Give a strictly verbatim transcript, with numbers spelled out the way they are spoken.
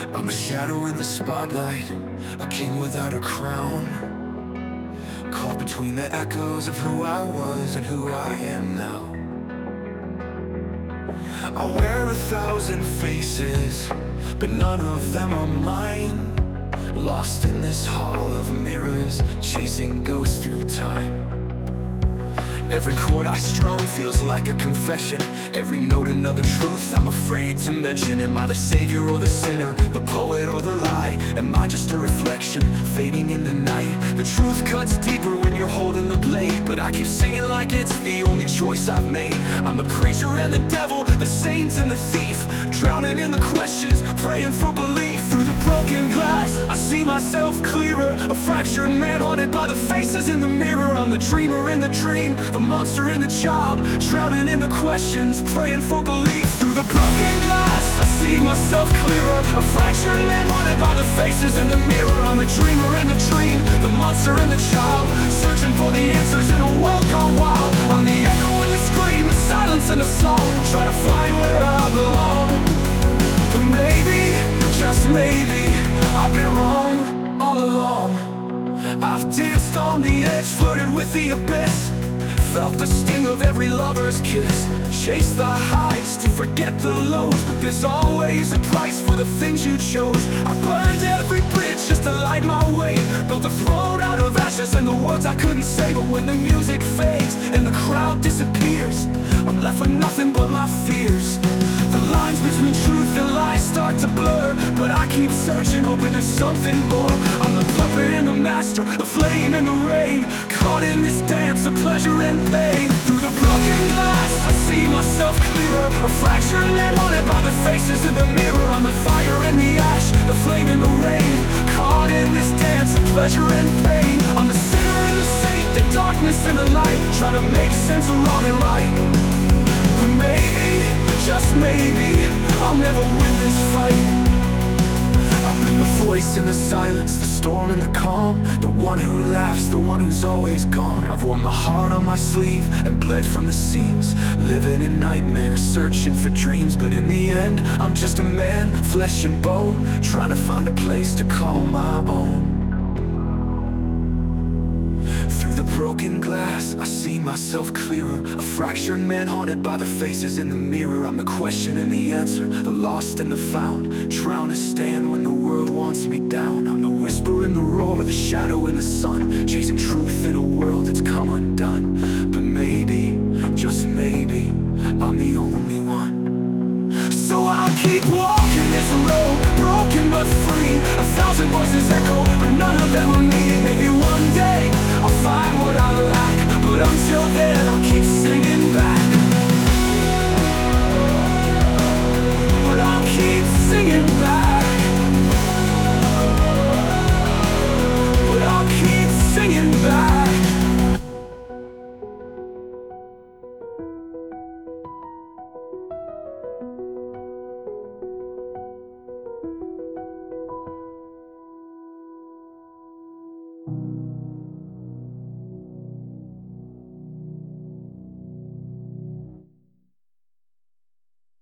I'm a shadow in the spotlight, a king without a crown, caught between the echoes of who I was and who I am now. I wear a thousand faces, but none of them are mine. Lost in this hall of mirrors, chasing ghosts through time. Every chord I strum feels like a confession. Every note another truth I'm afraid to mention. Am I the savior or the sinner, the poet or the lie? Am I just a reflection, fading in the night? The truth cuts deeper when you're holding the blade, but I keep singing like it's the only choice I've made. I'm the preacher and the devil, the saint and the thief, drowning in the questions, praying for belief. Through the broken glass, I see myself clearer, a fractured man haunted by the faces in the mirror. I'm the dreamer in the dream, the monster in the child, drowning in the questions, praying for belief. Through the broken glass, I see myself clearer, a fractured man haunted by the faces in the mirror. I'm the dreamer in the dream, the monster in the child, searching for the answers in a world gone wild. I'm the echo and the scream, the silence and the song, trying to find where I belong. But maybe, just maybe, I've been wrong all along. I've danced on the edge, flirted with the abyss, felt the sting of every lover's kiss, chased the highs to forget the lows. But there's always a price for the things you chose. I burned every bridge just to light my way, built a throne out of ashes and the words I couldn't say. But when the music fades and the crowd disappears, I'm left with nothing but my fears. The lines between truth and lies start to blur, but I keep searching, hoping there's something more. I'm the puppet and the master, the flame and the rain, caught in this dance of pleasure and pain. Through the broken glass, I see myself clearer, a fractured man haunted by the faces in the mirror. I'm the fire and the ash, the flame and the rain, caught in this dance of pleasure and pain. I'm the sinner and the saint, the darkness and the light, trying to make sense of wrong and right. But maybe, just maybe, I'll never win this fight. I've been the voice in the silence, the storm and the calm, the one who laughs, the one who's always gone. I've worn my heart on my sleeve and bled from the seams, living in nightmares, searching for dreams. But in the end, I'm just a man, flesh and bone, trying to find a place to call my own. Through the broken glass, I see myself clearer, a fractured man haunted by the faces in the mirror. I'm the question and the answer, the lost and the found, trying to stand when the world wants me down. I'm the whisper in the roar, the shadow in the sun, chasing truth in a world that's come undone. But maybe, just maybe, I'm the only one. So I'll keep walking this road, broken but free. A thousand voices echo, but none of them are me. Maybe one day I'll find what I lack, but until then